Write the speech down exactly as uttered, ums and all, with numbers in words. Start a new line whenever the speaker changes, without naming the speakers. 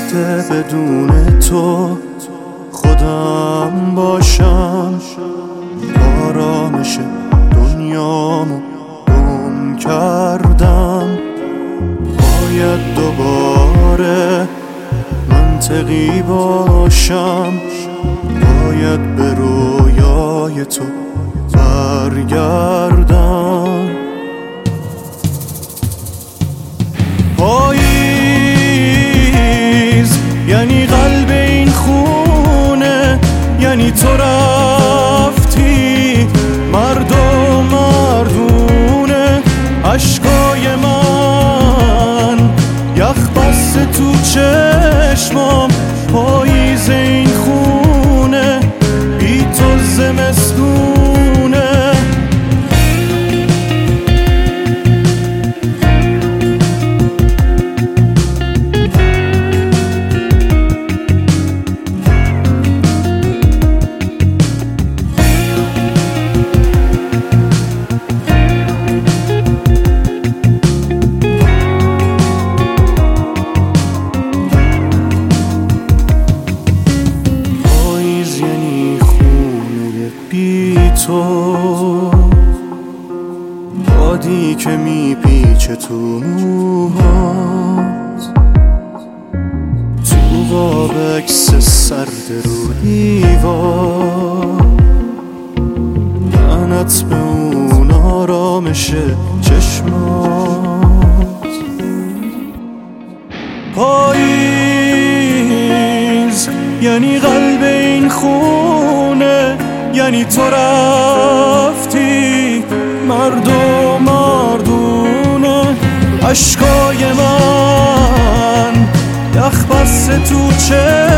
سخته بدون تو خودم باشم. آرامش دنیامو گم کردم. باید دوباره منطقی باشم. باید به رویای تو برگردم. پاییز یعنی قلب این خونه، یعنی تو رفتی مرد و مردونه. عشقای من یخ بسته تو چشمام. پاییز این خونه بی تو زمستونه. تو بادی که میپیچه تو موهات، تو قاب عکس سرد رو دیوار. لعنت به اون آرامش چشمات. پاییز یعنی قلب این خونه، یعنی تو رفتی مرد و مردونه. عشقای من یخ بسته تو چه